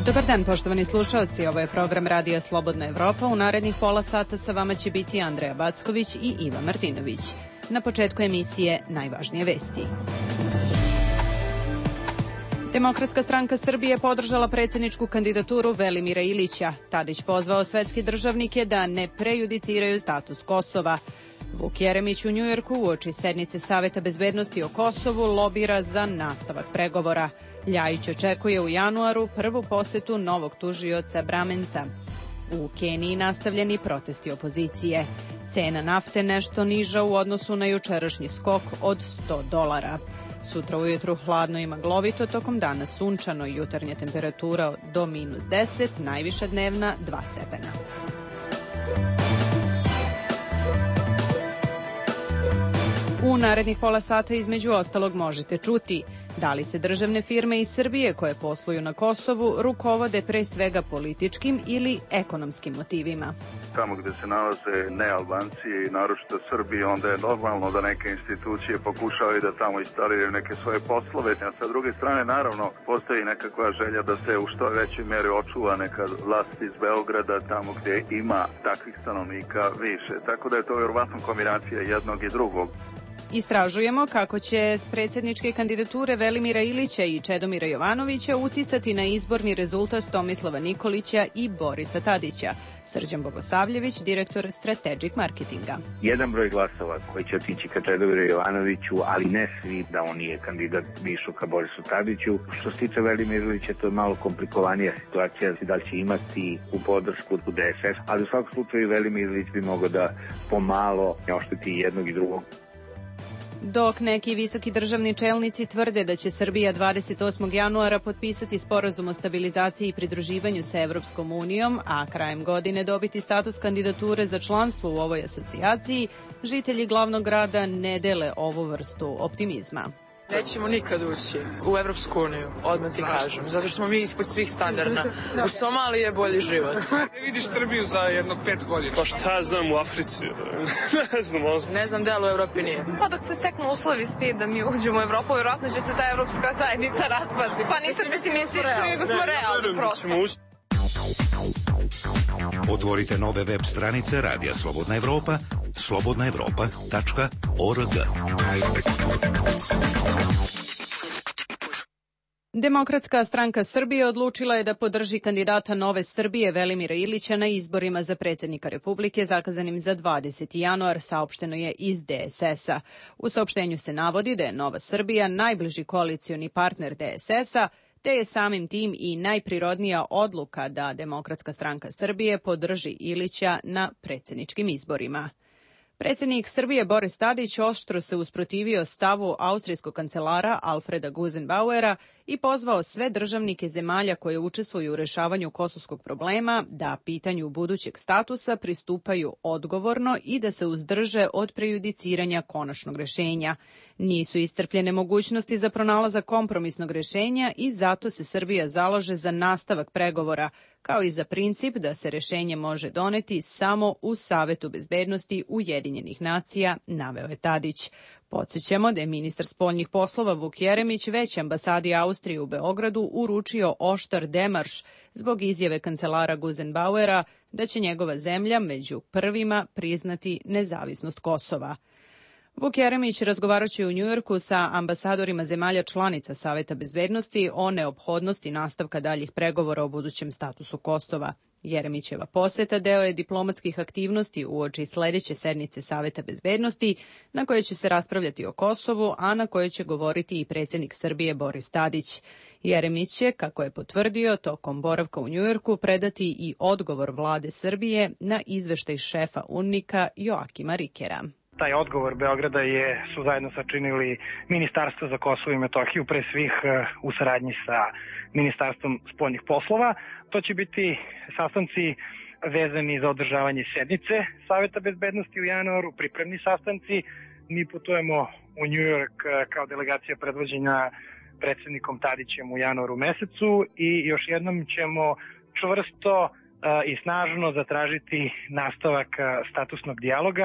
Dobar dan, poštovani slušalci. Ovo je program Radija Slobodna Evropa. U narednih pola sata sa vama će biti Andreja Backović i Iva Martinović. Na početku emisije najvažnije vesti. Demokratska stranka Srbije podržala predsjedničku kandidaturu Velimira Ilića. Tadić pozvao svetske državnike da ne prejudiciraju status Kosova. Vuk Jeremić u Njujorku uoči sednice Saveta bezbednosti o Kosovu lobira za nastavak pregovora. Ljajić očekuje u januaru prvu posetu novog tužioca Bramenca. U Keniji nastavljeni protesti opozicije. Cena nafte nešto niža u odnosu na jučerašnji skok od $100. Sutra ujutru hladno i maglovito, tokom dana sunčano i jutarnja temperatura do -10, najviša dnevna 2 stepena. U narednih pola sata između ostalog možete čuti da li se državne firme iz Srbije koje posluju na Kosovu rukovode pre svega političkim ili ekonomskim motivima. Tamo gde se nalaze nealbanci i naročito Srbi, onda je normalno da neke institucije pokušavaju da tamo instaliraju neke svoje poslove. A sa druge strane, naravno, postoji nekakva želja da se u što većoj meri očuva neka vlast iz Beograda, tamo gde ima takvih stanovnika više. Tako da je to vjerovatno kombinacija jednog i drugog. Istražujemo kako će predsjedničke kandidature Velimira Ilića i Čedomira Jovanovića uticati na izborni rezultat Tomislava Nikolića i Borisa Tadića. Srđan Bogosavljević, direktor Strategic Marketinga. Jedan broj glasova koji će otići ka Čedomiru Jovanoviću, ali ne svi, da on nije kandidat više ka Borisu Tadiću. Što se tiče Velimira Ilića, to je malo komplikovanija situacija, da li će imati u podršku u DSS, ali u svakom slučaju Velimir Ilić bi mogao da pomalo ošteti jednog i drugog. Dok neki visoki državni čelnici tvrde da će Srbija 28. januara potpisati sporazum o stabilizaciji i pridruživanju sa Evropskom unijom, a krajem godine dobiti status kandidature za članstvo u ovoj asocijaciji, žitelji glavnog grada ne dele ovu vrstu optimizma. Nećemo nikad ući u Evropsku uniju, odmah ti kažem, zato što smo mi ispod svih standarda. U Somaliji je bolji život. Ne vidiš Srbiju za jednog 5 godina? Pa šta znam u Africi? Ne znam da li u Evropi nije. Pa dok se steknu uslovi svi da mi uđemo u Evropu, vjerojatno će se ta evropska zajednica raspasti. Pa nisam pesimistični, nego smo realni prosto. Otvorite nove web stranice Radija Slobodna Evropa, slobodnaevropa.org. Demokratska stranka Srbije odlučila je da podrži kandidata Nove Srbije Velimira Ilića na izborima za predsjednika Republike zakazanim za 20. januar, saopšteno je iz DSS-a. U saopštenju se navodi da je Nova Srbija najbliži koalicioni partner DSS-a, te je samim tim i najprirodnija odluka da Demokratska stranka Srbije podrži Ilića na predsjedničkim izborima. Predsjednik Srbije Boris Tadić oštro se usprotivio stavu austrijskog kancelara Alfreda Gusenbauera i pozvao sve državnike zemalja koje učestvuju u rešavanju kosovskog problema da pitanju budućeg statusa pristupaju odgovorno i da se uzdrže od prejudiciranja konačnog rešenja. Nisu iscrpljene mogućnosti za pronalazak kompromisnog rešenja i zato se Srbija zalaže za nastavak pregovora, kao i za princip da se rešenje može doneti samo u Savetu bezbednosti Ujedinjenih nacija, naveo je Tadić. Podsjećamo da je ministar spoljnih poslova Vuk Jeremić već ambasadi Austrije u Beogradu uručio oštar demarš zbog izjave kancelara Gusenbauera da će njegova zemlja među prvima priznati nezavisnost Kosova. Vuk Jeremić razgovaraće u Njujorku sa ambasadorima zemalja članica Saveta bezbednosti o neophodnosti nastavka daljih pregovora o budućem statusu Kosova. Jeremićeva poseta deo je diplomatskih aktivnosti uoči sledeće sednice Saveta bezbednosti, na kojoj će se raspravljati o Kosovu, a na kojoj će govoriti i predsjednik Srbije Boris Tadić. Jeremić će, kako je potvrdio, tokom boravka u Njujorku predati i odgovor vlade Srbije na izveštaj šefa UNMIK-a Joakima Rikera. Taj odgovor Beograda su zajedno sačinili Ministarstvo za Kosovo i Metohiju, pre svih u saradnji sa Ministarstvom spoljnih poslova. To će biti sastanci vezani za održavanje sednice Saveta bezbednosti u januaru, pripremni sastanci. Mi putujemo u Njujork kao delegacija predvođena predsjednikom Tadićem u januaru mesecu i još jednom ćemo čvrsto i snažno zatražiti nastavak statusnog dijaloga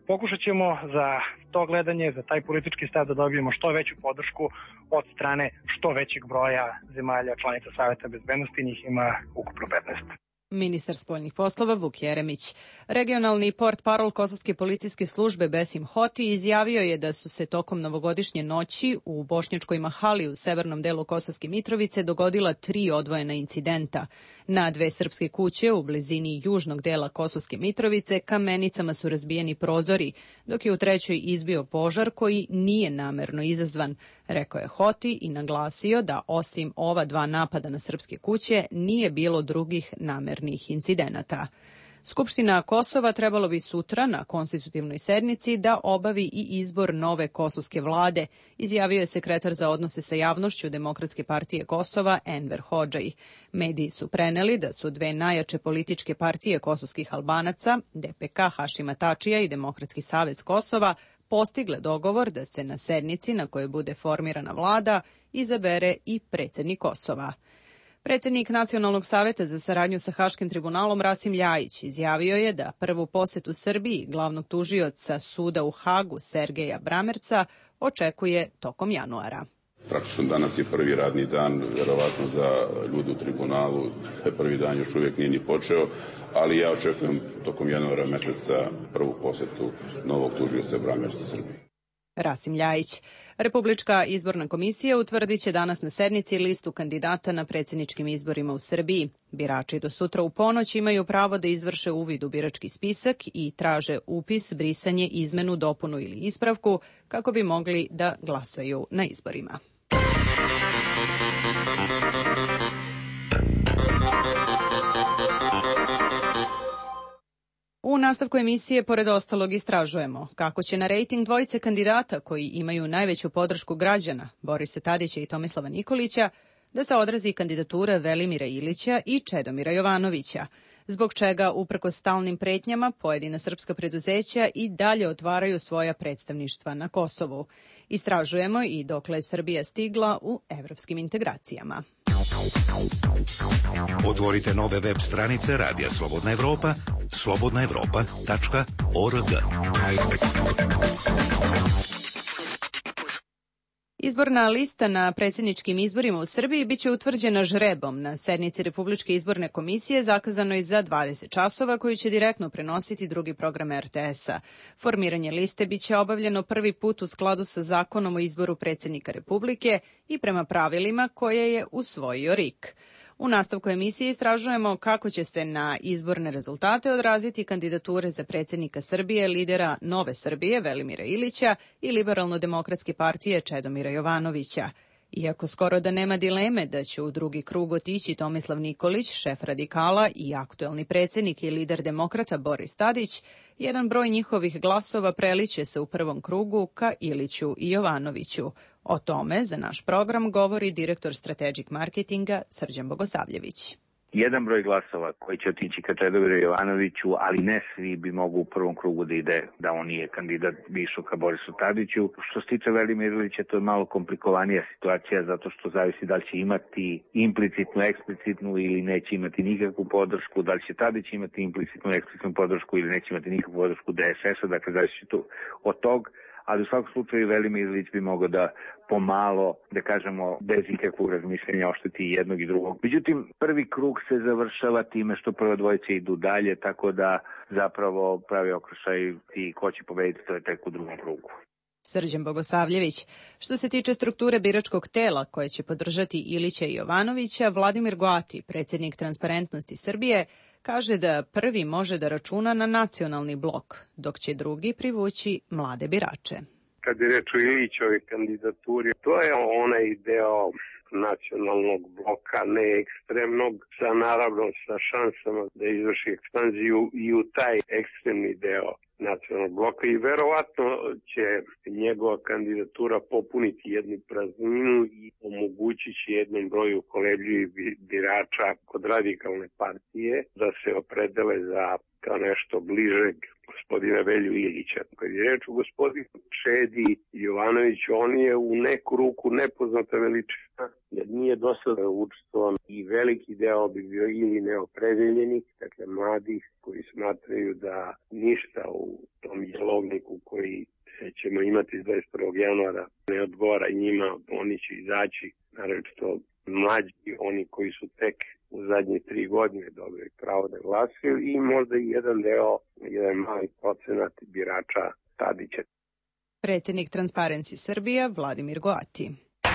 Pokušat ćemo za to gledanje, za taj politički stav da dobijemo što veću podršku od strane što većeg broja zemalja članica Saveta bezbednosti, njih ima ukupno 15. Ministar spoljnih poslova Vuk Jeremić. Regionalni portparol Kosovske policijske službe Besim Hoti izjavio je da su se tokom novogodišnje noći u Bošnjačkoj Mahali u severnom delu Kosovske Mitrovice dogodila 3 odvojena incidenta. Na 2 srpske kuće u blizini južnog dela Kosovske Mitrovice kamenicama su razbijeni prozori, dok je u 3. izbio požar koji nije namerno izazvan, rekao je Hoti i naglasio da osim ova 2 napada na srpske kuće nije bilo drugih namernih incidenata. Skupština Kosova trebalo bi sutra na konstitutivnoj sednici da obavi i izbor nove kosovske vlade, izjavio je sekretar za odnose sa javnošću Demokratske partije Kosova Enver Hodžaj. Mediji su preneli da su 2 najjače političke partije kosovskih Albanaca, DPK Hašima Tačija i Demokratski savez Kosova, postigle dogovor da se na sednici na kojoj bude formirana vlada izabere i predsjednik Kosova. Predsjednik Nacionalnog saveta za saradnju sa Haškim tribunalom Rasim Ljajić izjavio je da prvu posetu Srbiji glavnog tužioca suda u Hagu Sergeja Bramerca očekuje tokom januara. Praktično danas je prvi radni dan, verovatno za ljude u tribunalu, prvi dan još uvijek nije ni počeo, ali ja očekujem tokom januara meseca prvu posetu novog tužioca Bramerca Srbiji. Rasim Ljajić. Republička izborna komisija utvrdit će danas na sednici listu kandidata na predsjedničkim izborima u Srbiji. Birači do sutra u ponoć imaju pravo da izvrše uvid u birački spisak i traže upis, brisanje, izmenu, dopunu ili ispravku kako bi mogli da glasaju na izborima. U nastavku emisije, pored ostalog, istražujemo kako će na rejting dvojice kandidata koji imaju najveću podršku građana, Borisa Tadića i Tomislava Nikolića, da se odrazi kandidatura Velimira Ilića i Čedomira Jovanovića, zbog čega, uprkos stalnim pretnjama, pojedina srpska preduzeća i dalje otvaraju svoja predstavništva na Kosovu. Istražujemo i dokle je Srbija stigla u evropskim integracijama. Otvorite nove web stranice Radija Slobodna Evropa, slobodnaevropa.org. Izborna lista na predsjedničkim izborima u Srbiji biće utvrđena žrebom na sednici Republičke izborne komisije zakazanoj za 20 časova koju će direktno prenositi drugi program RTS-a. Formiranje liste biće obavljeno prvi put u skladu sa zakonom o izboru predsjednika Republike i prema pravilima koje je usvojio RIK. U nastavku emisije istražujemo kako će se na izborne rezultate odraziti kandidature za predsjednika Srbije, lidera Nove Srbije Velimira Ilića i Liberalno-demokratske partije Čedomira Jovanovića. Iako skoro da nema dileme da će u drugi krug otići Tomislav Nikolić, šef radikala i aktuelni predsjednik i lider demokrata Boris Tadić, jedan broj njihovih glasova preliće se u prvom krugu ka Iliću i Jovanoviću. O tome za naš program govori direktor strategic marketinga Srđan Bogosavljević. Jedan broj glasova koji će otići ka Čedomiru Jovanoviću, ali ne svi bi mogu u prvom krugu da ide, da on nije kandidat, bi išao ka Borisu Tadiću. Što se tiče Velimira Ilića, to je malo komplikovanija situacija zato što zavisi da li će imati implicitnu, eksplicitnu ili neće imati nikakvu podršku, da li će Tadić imati implicitnu, eksplicitnu podršku ili neće imati nikakvu podršku DSS-a, dakle zavisi to od tog. Ali u svakom slučaju Velimir Ilić bi mogao da pomalo, da kažemo, bez ikakvog razmišljenja ošteti jednog i drugog. Međutim, prvi krug se završava time što prve dvojice idu dalje, tako da zapravo pravi okršaj i ko će pobediti, to je tek u drugom krugu. Srđan Bogosavljević. Što se tiče strukture biračkog tela koje će podržati Ilića i Jovanovića, Vladimir Goati, predsjednik Transparentnosti Srbije, kaže da prvi može da računa na nacionalni blok, dok će drugi privući mlade birače. Kad je reč o Ilićovoj kandidaturi, to je onaj deo nacionalnog bloka, ne ekstremnog, naravno sa šansama da izvrši ekspanziju i u taj ekstremni deo nacionalnog bloka i verovatno će njegova kandidatura popuniti jednu prazninu i omogućit će jednom broju kolebljivih birača kod radikalne partije da se opredele za kao nešto bližeg gospodina Velju Ilića. Kad je reč o gospodinu Čedi Jovanović, on je u neku ruku nepoznata veličina, jer nije dosta učestvovan i veliki deo bi bio ili neopredeljeni, dakle mladih koji smatraju da ništa u u tom jelovniku koji ćemo imati 21. januara ne odgovara i njima, oni će izaći, naročito mlađi, oni koji su tek u zadnje 3 godine dobili pravo da glasaju i možda i jedan mali procenat birača Tadića. Predsjednik Transparency Srbija Vladimir Goati.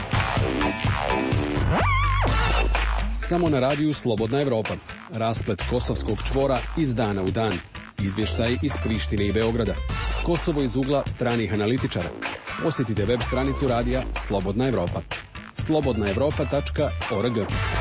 Samo na radiju Slobodna Evropa. Rasplet kosovskog čvora iz dana u dan. Izvještaj iz Prištine i Beograda. Kosovo iz ugla stranih analitičara. Posjetite web stranicu radija Slobodna Evropa. slobodnaevropa.org.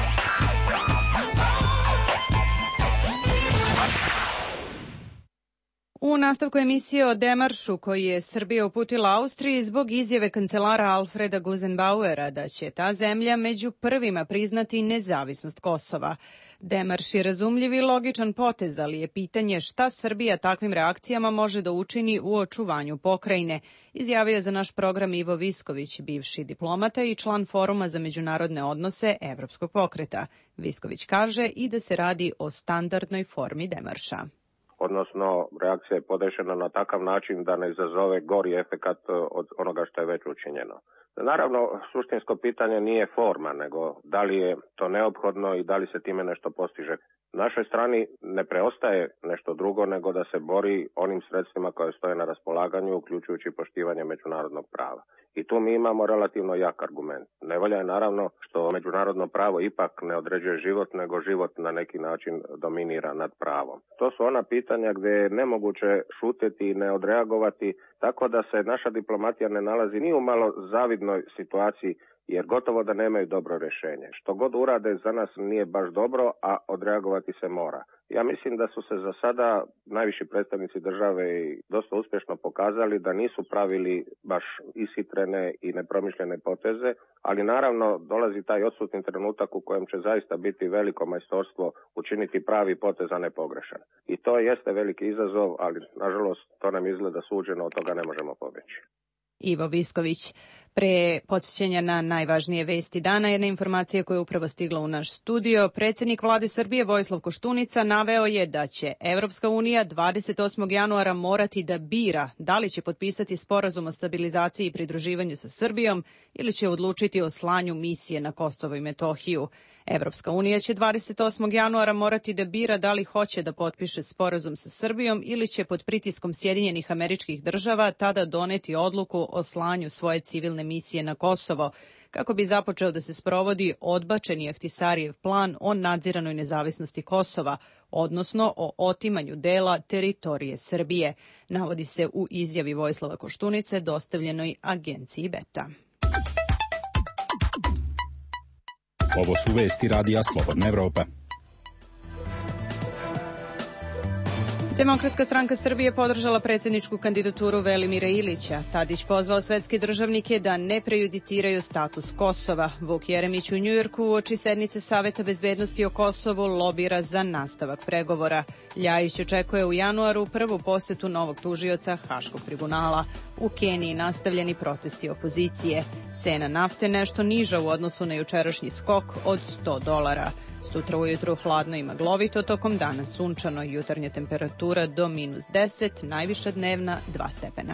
U nastavku emisije o demaršu koji je Srbija uputila Austriji zbog izjave kancelara Alfreda Gusenbauera da će ta zemlja među prvima priznati nezavisnost Kosova. Demarš je razumljiv i logičan potez, ali je pitanje šta Srbija takvim reakcijama može da učini u očuvanju pokrajine, izjavio za naš program Ivo Visković, bivši diplomata i član Foruma za međunarodne odnose Evropskog pokreta. Visković kaže i da se radi o standardnoj formi demarša. Odnosno, reakcija je podešena na takav način da ne izazove gori efekat od onoga što je već učinjeno. Naravno, suštinsko pitanje nije forma, nego da li je to neophodno i da li se time nešto postiže. Našoj strani ne preostaje nešto drugo nego da se bori onim sredstvima koje stoje na raspolaganju, uključujući poštivanje međunarodnog prava. I tu mi imamo relativno jak argument. Nevolja je naravno što međunarodno pravo ipak ne određuje život, nego život na neki način dominira nad pravom. To su ona pitanja gdje je nemoguće šuteti i ne odreagovati, tako da se naša diplomatija ne nalazi ni u malo zavidnoj situaciji, jer gotovo da nemaju dobro rješenje. Što god urade za nas nije baš dobro, a odreagovati se mora. Ja mislim da su se za sada najviši predstavnici države dosta uspješno pokazali da nisu pravili baš ishitrene i nepromišljene poteze, ali naravno dolazi taj odsutni trenutak u kojem će zaista biti veliko majstorstvo učiniti pravi potez, a ne pogrešan. I to jeste veliki izazov, ali nažalost to nam izgleda suđeno, od toga ne možemo pobjeći. Ivo Visković. Pre podsjećanja na najvažnije vesti dana, jedna informacija koja je upravo stigla u naš studio. Predsjednik vlade Srbije Vojislav Koštunica naveo je da će Evropska unija 28. januara morati da bira da li će potpisati sporazum o stabilizaciji i pridruživanju sa Srbijom ili će odlučiti o slanju misije na Kosovo i Metohiju. Evropska unija će 28. januara morati da bira da li hoće da potpiše sporazum sa Srbijom ili će pod pritiskom Sjedinjenih Američkih Država tada doneti odluku o slanju svoje civilne misije na Kosovo, kako bi započeo da se sprovodi odbačeni Ahtisarijev plan o nadziranoj nezavisnosti Kosova, odnosno o otimanju dela teritorije Srbije, navodi se u izjavi Vojislava Koštunice dostavljenoj agenciji Beta. Ovo su vesti radija Slobodna Evropa. Demokratska stranka Srbije podržala predsjedničku kandidaturu Velimira Ilića. Tadić pozvao svetske državnike da ne prejudiciraju status Kosova. Vuk Jeremić u Njujorku uoči sednice Saveta bezbednosti o Kosovu lobira za nastavak pregovora. Ljajić očekuje u januaru prvu posetu novog tužioca Haškog tribunala. U Keniji nastavljeni protesti opozicije. Cena nafte nešto niža u odnosu na jučerašnji skok od $100. Sutra ujutru hladno i maglovito, tokom dana sunčano, jutarnja temperatura do -10, najviša dnevna 2 stepena.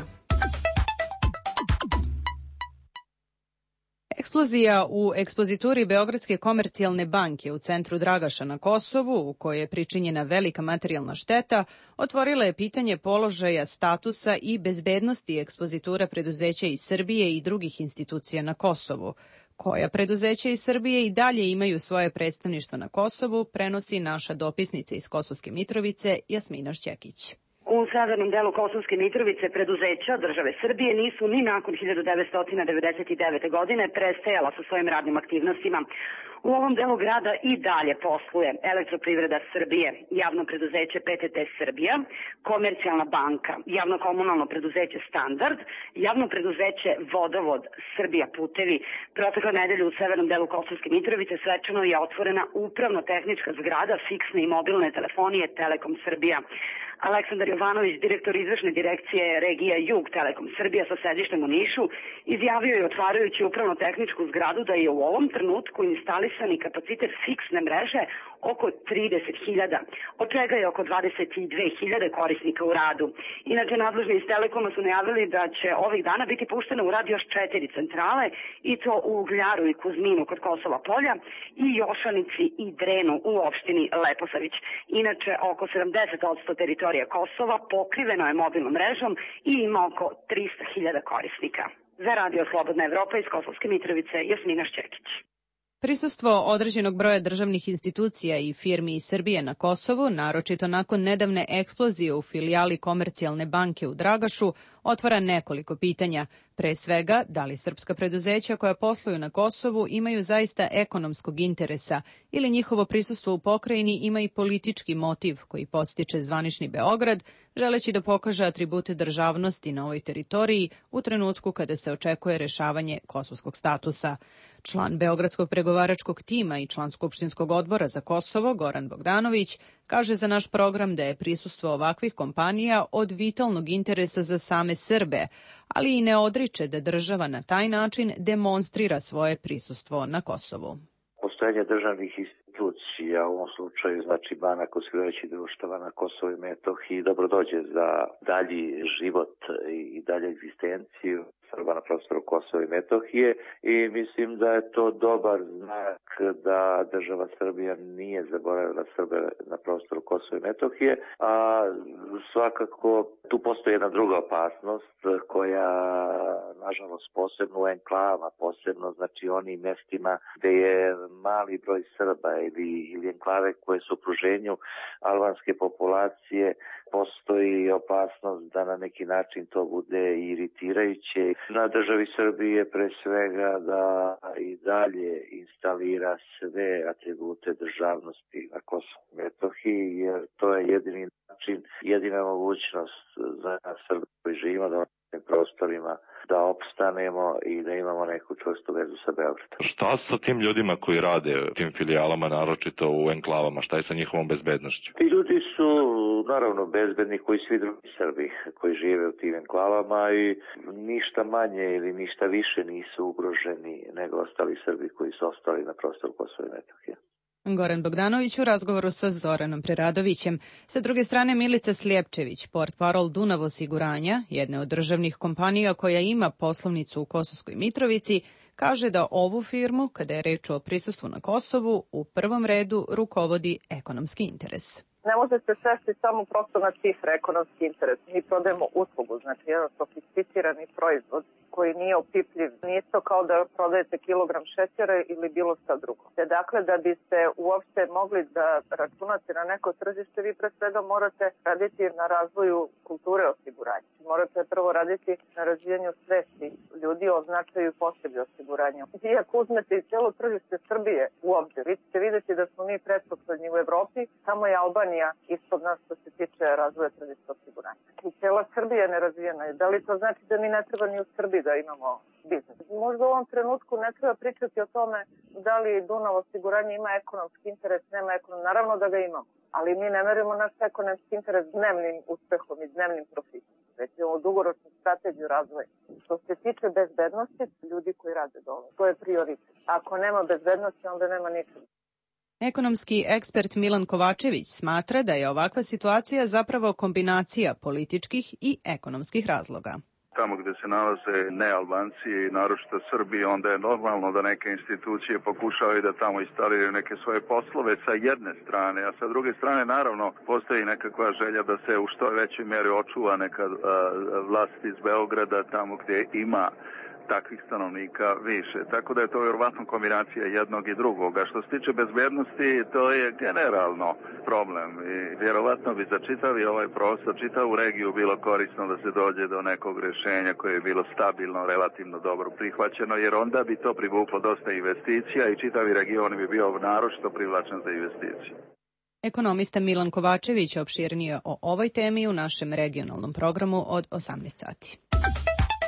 Eksplozija u ekspozituri Beogradske komercijalne banke u centru Dragaša na Kosovu, u kojoj je pričinjena velika materijalna šteta, otvorila je pitanje položaja, statusa i bezbednosti ekspozitura preduzeća iz Srbije i drugih institucija na Kosovu. Koja preduzeća iz Srbije i dalje imaju svoje predstavništvo na Kosovu, prenosi naša dopisnica iz Kosovske Mitrovice Jasmina Šćekić. U severnom delu Kosovske Mitrovice preduzeća države Srbije nisu ni nakon 1999. godine prestajala sa svojim radnim aktivnostima. U ovom delu grada i dalje posluje Elektroprivreda Srbije, javno preduzeće PTT Srbija, Komercijalna banka, javno komunalno preduzeće Standard, javno preduzeće Vodovod Srbija Putevi. Protekle nedelje u severnom delu Kosovske Mitrovice svečano je otvorena upravno-tehnička zgrada fiksne i mobilne telefonije Telekom Srbija. Aleksandar Jovanović, direktor izvršne direkcije regija Jug Telekom Srbija sa sedištem u Nišu, izjavio je otvarajući upravno-tehničku zgradu da je u ovom trenutku instalisan integrisani kapacitet fiksne mreže oko 30.000, od čega je oko 22.000 korisnika u radu. Inače, nadležni iz Telekoma su najavili da će ovih dana biti pušteno u rad još 4 centrale, i to u Ugljaru i Kuzminu kod Kosova Polja i Jošanici i Drenu u opštini Leposavić. Inače, oko 70% teritorija Kosova pokriveno je mobilnom mrežom i ima oko 300.000 korisnika. Za Radio Slobodna Evropa iz Kosovske Mitrovice, Jasmina Šćekić. Prisustvo određenog broja državnih institucija i firmi iz Srbije na Kosovu, naročito nakon nedavne eksplozije u filijali Komercijalne banke u Dragašu, otvara nekoliko pitanja. Pre svega, da li srpska preduzeća koja posluju na Kosovu imaju zaista ekonomskog interesa ili njihovo prisustvo u pokrajini ima i politički motiv koji podstiče zvanični Beograd, želeći da pokaže atribute državnosti na ovoj teritoriji u trenutku kada se očekuje rešavanje kosovskog statusa. Član Beogradskog pregovaračkog tima i član Skupštinskog odbora za Kosovo, Goran Bogdanović, kaže za naš program da je prisustvo ovakvih kompanija od vitalnog interesa za same Srbe, ali i ne odriče da država na taj način demonstrira svoje prisustvo na Kosovu. Postojanje državnih institucija, u ovom slučaju znači banaka osiguravajućih društava na Kosovu i Metohiji, dobro dođe za dalji život i dalje egzistenciju Srba na prostoru Kosova i Metohije, i mislim da je to dobar znak da država Srbija nije zaboravila Srbe na prostoru Kosova i Metohije, a svakako tu postoji jedna druga opasnost koja, nažalost, posebno u enklavama, posebno znači onim mestima gde je mali broj Srba ili enklave koje su u okruženju albanske populacije, postoji opasnost da na neki način to bude iritirajuće. Na državi Srbije pre svega da i dalje instalira sve atribute državnosti na Kosovu i Metohiji, jer to je jedini način, jedina mogućnost za Srbe koji živimo na ovim prostorima da opstanemo i da imamo neku čvrstu vezu sa Beogradom. Šta sa tim ljudima koji rade u tim filijalama, naročito u enklavama? Šta je sa njihovom bezbednošću? Ti ljudi su naravno bezbedni koji svi drugi Srbi koji žive u tim enklavama i ništa manje ili ništa više nisu ugroženi nego ostali Srbi koji su ostali na prostoru Kosova i Metohije. Goran Bogdanović u razgovoru sa Zoranom Preradovićem. Sa druge strane, Milica Slijepčević, portparol Dunav osiguranja, jedne od državnih kompanija koja ima poslovnicu u Kosovskoj Mitrovici, kaže da ovu firmu, kada je reč o prisustvu na Kosovu, u prvom redu rukovodi ekonomski interes. Ne može se svesti samo prosto na cifre, ekonomski interes. Mi prodajemo uslugu, znači jedan sofisticirani proizvod koji nije opipljiv. Nije to kao da prodajete kilogram šećera ili bilo šta drugo. Te dakle, da biste uopšte mogli da računate na neko tržište, vi pre svega morate raditi na razvoju kulture osiguranja. Morate prvo raditi na razvijanju svesti ljudi o značaju i potrebi osiguranja. I ako uzmete i cijelo tržište Srbije u obzir, vi ćete vidjeti da smo mi pretposlednji u Evropi, samo je Albanija ispod nas što se tiče razvoja tržišta osiguranja. I cijela Srbija je nerazvijena. Da li to znači da mi ne treba ni u Srbiji da imamo biznis? Možda u ovom trenutku ne treba pričati o tome da li Dunav osiguranje ima ekonomski interes, nema ekonomski. Naravno da ga imamo, ali mi ne merimo naš ekonomski interes dnevnim uspehom i dnevnim profitom. Već imamo dugoročnu strategiju razvoja. Što se tiče bezbednosti, ljudi koji rade dole, to je prioritet. Ako nema bezbednosti, onda nema ničega. Ekonomski ekspert Milan Kovačević smatra da je ovakva situacija zapravo kombinacija političkih i ekonomskih razloga. Tamo gde se nalaze nealbanci i naročito Srbi, onda je normalno da neke institucije pokušavaju da tamo instaliraju neke svoje poslove sa jedne strane, a sa druge strane naravno postoji nekakva želja da se u što većoj meri očuva neka vlast iz Beograda tamo gde ima takvih stanovnika više. Tako da je to vjerovatno kombinacija jednog i drugog. A što se tiče bezbednosti, to je generalno problem i vjerovatno bi za čitavi ovaj prostor, čitavu regiju bilo korisno da se dođe do nekog rješenja koje je bilo stabilno, relativno dobro prihvaćeno, jer onda bi to privuklo dosta investicija i čitavi region bi bio naročito privlačen za investicije. Ekonomista Milan Kovačević opširnije o ovoj temi u našem regionalnom programu od 18 sati.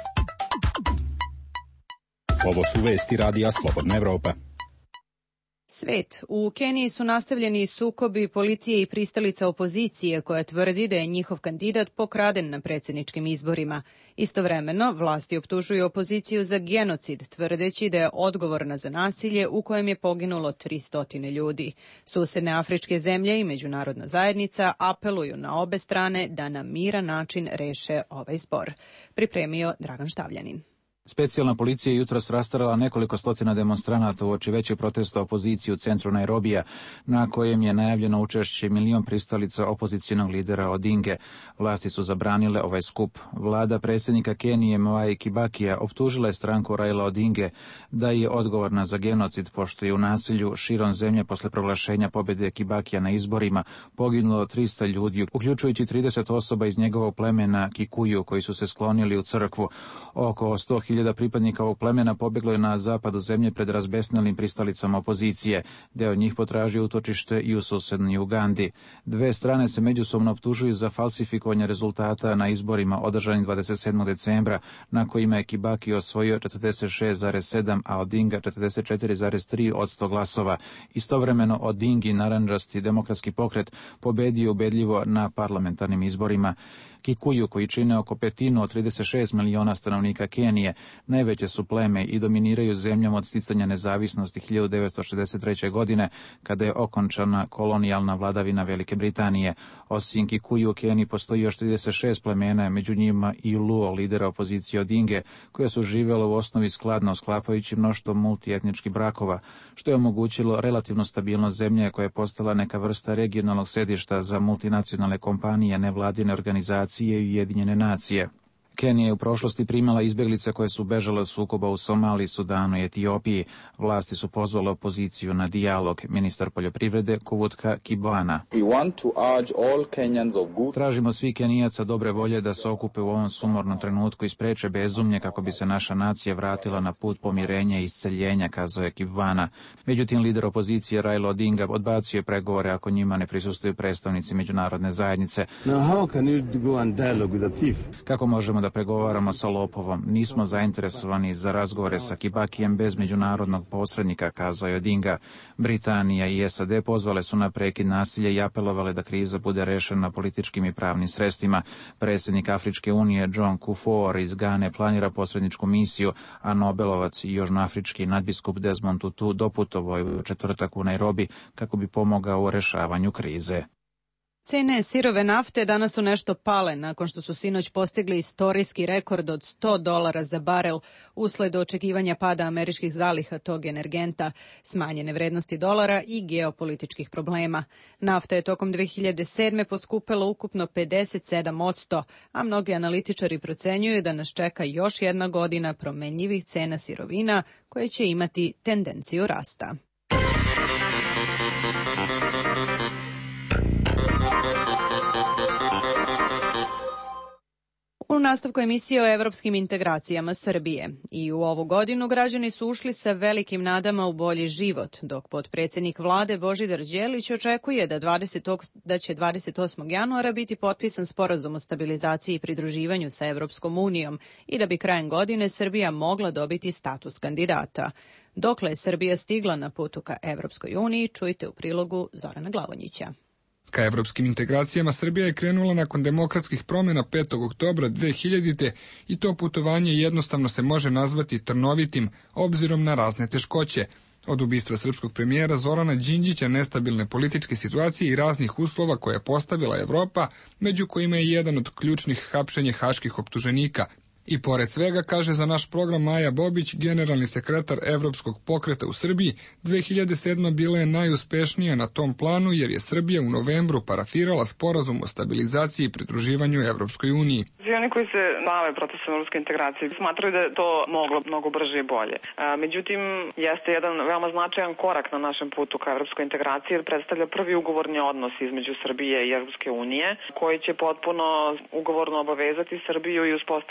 Ovo su vesti Radija Slobodna Evropa. Svet. U Keniji su nastavljeni sukobi policije i pristalica opozicije koja tvrdi da je njihov kandidat pokraden na predsjedničkim izborima. Istovremeno, vlasti optužuju opoziciju za genocid, tvrdeći da je odgovorna za nasilje u kojem je poginulo 300 ljudi. Susedne afričke zemlje i međunarodna zajednica apeluju na obe strane da na miran način reše ovaj spor. Pripremio Dragan Štavljanin. Specijalna policija je jutros rastarala nekoliko stotina demonstranata uoči većeg protesta opozicije u centru Nairobija, na kojem je najavljeno učešće 1 milion pristalica opozicionog lidera Odinge. Vlasti su zabranile ovaj skup. Vlada predsjednika Kenije Mwai Kibakija optužila je stranku Raila Odinge da je odgovorna za genocid, pošto je u nasilju širom zemlje posle proglašenja pobjede Kibakija na izborima poginulo 300 ljudi, uključujući 30 osoba iz njegovog plemena Kikuyu koji su se sklonili u crkvu. Oko 100.000 pripadnika ovog plemena pobjeglo je na zapadu zemlje pred razbesnelim pristalicama opozicije. Deo njih potražio utočište i u susednoj Ugandi. Dve strane se međusobno optužuju za falsifikovanje rezultata na izborima održanim 27. decembra, na kojima je Kibaki osvojio 46,7, a Odinga 44,3% glasova. Istovremeno Odingi narandžasti demokratski pokret pobedio ubedljivo na parlamentarnim izborima. Kikuyu, koji čine oko petinu od 36 miliona stanovnika Kenije, najveće su pleme i dominiraju zemljom od sticanja nezavisnosti 1963. godine, kada je okončana kolonijalna vladavina Velike Britanije. Osim Kikuyu u Keniji postoji još 36 plemena, među njima i Luo, lidera opozicije Odinge, koja su živjela u osnovi skladno, sklapajući mnoštvo multietničkih brakova, što je omogućilo relativno stabilnost zemlje koja je postala neka vrsta regionalnog sedišta za multinacionalne kompanije, nevladine organizacije i Ujedinjene nacije. Kenija je u prošlosti primala izbjeglice koje su bežale od sukoba u Somaliji, Sudanu i Etiopiji. Vlasti su pozvale opoziciju na dijalog. Ministar poljoprivrede Kuvutka Kibwana. Tražimo svi Kenijaca dobre volje da se okupe u ovom sumornom trenutku i spreče bezumlje kako bi se naša nacija vratila na put pomirenja i isceljenja, kazao je Kibwana. Međutim, lider opozicije Raila Odinga odbacio je pregovore ako njima ne prisustuju predstavnici međunarodne zajednice. Kako možemo da pregovaramo sa lopovom? Nismo zainteresovani za razgovore sa Kibakijem bez međunarodnog posrednika, kazao je Odinga. Britanija i SAD pozvale su na prekid nasilja i apelovale da kriza bude rešena političkim i pravnim sredstvima. Predsjednik Afričke unije John Kufuor iz Gane planira posredničku misiju, a Nobelovac i južnoafrički nadbiskup Desmond Tutu doputovao je u četvrtak u Nairobi kako bi pomogao u rešavanju krize. Cene sirove nafte danas su nešto pale nakon što su sinoć postigli istorijski rekord od $100 za barel usled očekivanja pada američkih zaliha tog energenta, smanjene vrednosti dolara i geopolitičkih problema. Nafta je tokom 2007. poskupela ukupno 57%, a mnogi analitičari procenjuju da nas čeka još jedna godina promenljivih cena sirovina koje će imati tendenciju rasta. U nastavku emisije o evropskim integracijama Srbije. I u ovu godinu građani su ušli sa velikim nadama u bolji život, dok potpredsjednik vlade Božidar Đelić očekuje da će 28. januara biti potpisan sporazum o stabilizaciji i pridruživanju sa Evropskom unijom i da bi krajem godine Srbija mogla dobiti status kandidata. Dokle je Srbija stigla na putu ka Evropskoj uniji, čujte u prilogu Zorana Glavonjića. Ka evropskim integracijama Srbija je krenula nakon demokratskih promjena 5. oktobra 2000. i to putovanje jednostavno se može nazvati trnovitim obzirom na razne teškoće. Od ubistva srpskog premijera Zorana Đinđića, nestabilne političke situacije i raznih uslova koje je postavila Evropa, među kojima je jedan od ključnih hapšenje haških optuženika. I pored svega, kaže za naš program Maja Bobić, generalni sekretar Evropskog pokreta u Srbiji, 2007. bila je najuspešnija na tom planu jer je Srbija u novembru parafirala sporazum o stabilizaciji i pridruživanju Evropskoj uniji. Svi oni koji se bave procesom evropske integracije smatraju da je to moglo mnogo brže i bolje. Međutim, jeste jedan veoma značajan korak na našem putu ka evropskoj integraciji jer predstavlja prvi ugovorni odnos između Srbije i Evropske unije koji će potpuno ugovorno obavezati Srbiju i uspostaviti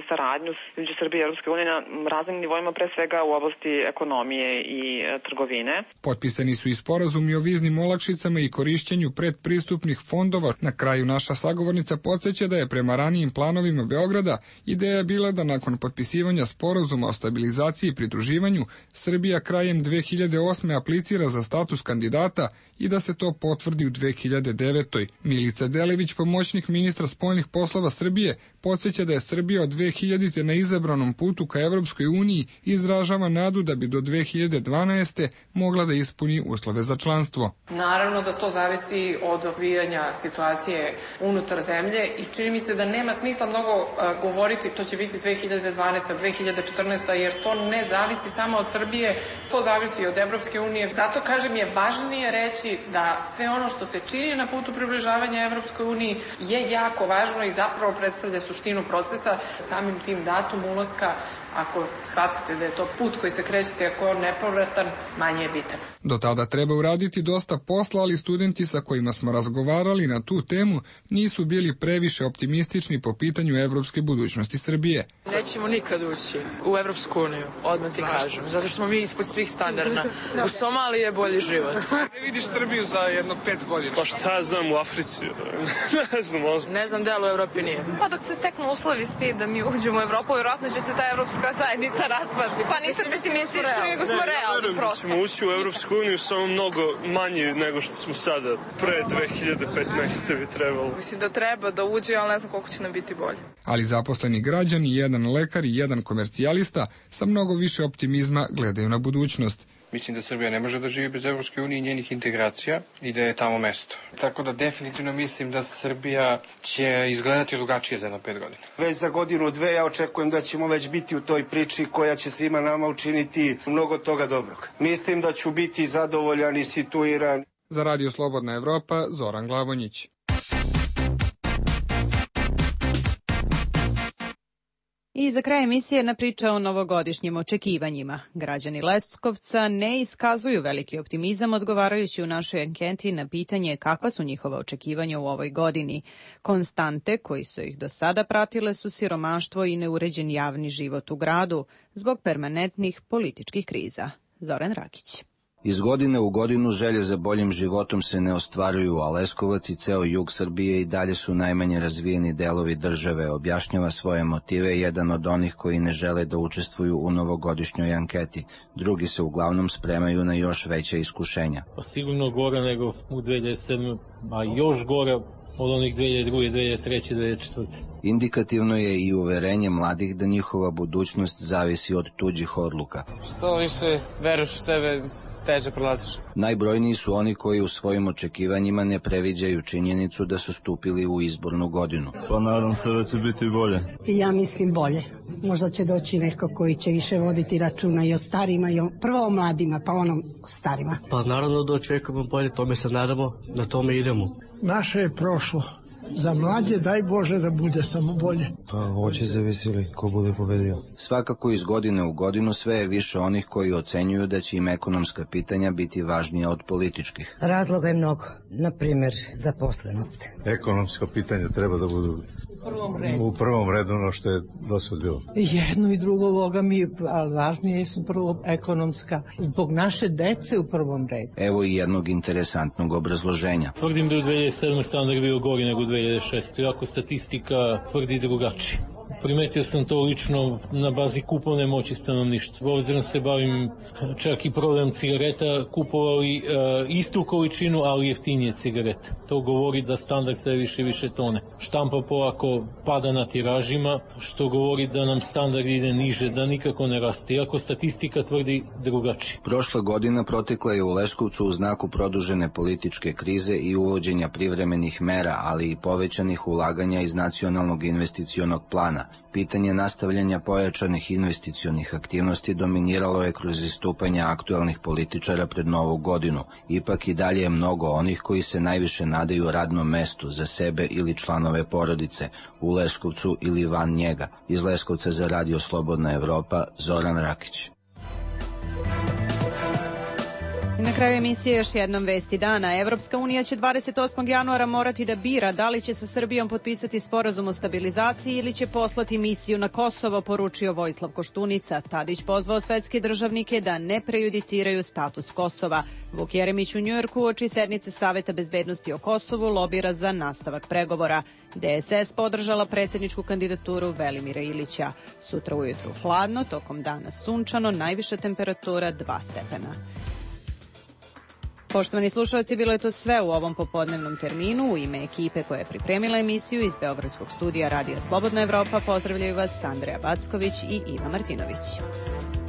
saradnju između Srbije i Europske unije na raznim nivoima, pre svega u oblasti ekonomije i trgovine. Potpisani su i sporazumi o viznim olakšicama i korišćenju predpristupnih fondova. Na kraju naša sagovornica podsjeća da je prema ranijim planovima Beograda ideja bila da nakon potpisivanja sporazuma o stabilizaciji i pridruživanju Srbija krajem 2008. aplicira za status kandidata i da se to potvrdi u 2009. Milica Delević, pomoćnik ministra spoljnih poslova Srbije, podsjeća da je Srbija od 2000. na izabranom putu ka Evropskoj uniji i izražava nadu da bi do 2012. mogla da ispuni uslove za članstvo. Naravno da to zavisi od odvijanja situacije unutar zemlje i čini mi se da nema smisla mnogo govoriti to će biti 2012. 2014. jer to ne zavisi samo od Srbije, to zavisi od Evropske unije. Zato kažem je važnije reći da sve ono što se čini na putu približavanja Evropskoj uniji je jako važno i zapravo predstavlja suštinu procesa. Samim tim datum ulaska, ako shvatite da je to put koji se krećete, ako je on nepovratan, manje je bitan. Do tada treba uraditi dosta posla, ali studenti sa kojima smo razgovarali na tu temu nisu bili previše optimistični po pitanju evropske budućnosti Srbije. Nećemo nikad ući u Evropsku uniju, odmah ti kažem, zato što smo mi ispod svih standarda. U Somaliji je bolji život. Ne vidiš Srbiju za jedno 5 godina? Pa šta znam u Africi? Ne znam da li u Evropi nije. Pa dok se steknu uslovi svi da mi uđemo u Evropu, vjerojatno će se ta evropska zajednica razpaditi. Pa nisam pesimistični, nego smo realni prosto. Ćemo ući u Evropsku uniju samo mnogo manji nego što smo sada. Pre 2015. bi trebalo. Mislim da treba da uđe, ali ne znam koliko će nam biti bolje. Ali zaposleni građani, jedan lekar i jedan komercijalista sa mnogo više optimizma gledaju na budućnost. Mislim da Srbija ne može da živi bez Evropske unije i njenih integracija i da je tamo mesto. Tako da definitivno mislim da Srbija će izgledati drugačije za jedno 5 godina. Već za godinu, dve ja očekujem da ćemo već biti u toj priči koja će svima nama učiniti mnogo toga dobrog. Mislim da ću biti zadovoljan i situiran. Za Radio Slobodna Evropa, Zoran Glavonjić. I za kraj emisije jedna priča o novogodišnjim očekivanjima. Građani Leskovca ne iskazuju veliki optimizam odgovarajući u našoj anketi na pitanje kakva su njihova očekivanja u ovoj godini. Konstante koji su ih do sada pratile su siromaštvo i neuređen javni život u gradu zbog permanentnih političkih kriza. Zoran Rakić. Iz godine u godinu želje za boljim životom se ne ostvaruju, a Leskovac i ceo jug Srbije i dalje su najmanje razvijeni delovi države, objašnjava svoje motive jedan od onih koji ne žele da učestvuju u novogodišnjoj anketi. Drugi se uglavnom spremaju na još veća iskušenja. Pa sigurno gore nego u 2007, a još gore od onih 2002, 2003, 2004. Indikativno je i uverenje mladih da njihova budućnost zavisi od tuđih odluka. Što više veruješ u sebe, teže prolaziš. Najbrojniji su oni koji u svojim očekivanjima ne previđaju činjenicu da su stupili u izbornu godinu. Pa nadam se da će biti bolje. Ja mislim bolje. Možda će doći neko koji će više voditi računa i o starima, prvo o mladima, pa onom starima. Pa naravno da očekujemo bolje, tome se nadamo, na tome idemo. Naše je prošlo. Za mlađe daj Bože da bude samo bolje. Pa ovo će zavisili ko bude pobedio. Svakako iz godine u godinu sve je više onih koji ocenjuju da će im ekonomska pitanja biti važnija od političkih. Razloga je mnogo, na primjer zaposlenost. Ekonomska pitanja treba da budu u prvom redu ono što je dosad bilo. Jedno i drugo, Boga mi, ali važnije su prvo ekonomska. Zbog naše dece u prvom redu. Evo i jednog interesantnog obrazloženja. Tvrdim da u 2007. standard bio gori nego u 2006. Iako statistika tvrdi drugačije. Primetio sam to lično na bazi kupovne moći stanovništva. Obzirom se bavim čak i prodajom cigareta, kupovali istu količinu, ali jeftinije cigarete. To govori da standard sve više i više tone. Štampa polako pada na tiražima, što govori da nam standard ide niže, da nikako ne raste, iako statistika tvrdi drugačije. Prošla godina protekla je u Leskovcu u znaku produžene političke krize i uvođenja privremenih mera, ali i povećanih ulaganja iz nacionalnog investicionog plana. Pitanje nastavljanja pojačanih investicionih aktivnosti dominiralo je kroz istupanja aktuelnih političara pred novu godinu. Ipak i dalje je mnogo onih koji se najviše nadaju radnom mestu za sebe ili članove porodice, u Leskovcu ili van njega. Iz Leskovca za Radio Slobodna Evropa, Zoran Rakić. I na kraju emisije još jednom vesti dana. Evropska unija će 28. januara morati da bira da li će sa Srbijom potpisati sporazum o stabilizaciji ili će poslati misiju na Kosovo, poručio Vojislav Koštunica. Tadić pozvao svetske državnike da ne prejudiciraju status Kosova. Vuk Jeremić u Njujorku uoči sednice Saveta bezbednosti o Kosovu lobira za nastavak pregovora. DSS podržala predsjedničku kandidaturu Velimira Ilića. Sutra ujutru hladno, tokom dana sunčano, najviša temperatura 2 stepena. Poštovani slušalci, bilo je to sve u ovom popodnevnom terminu. U ime ekipe koja je pripremila emisiju iz Beogradskog studija Radija Slobodna Evropa pozdravljaju vas Andreja Backović i Iva Martinović.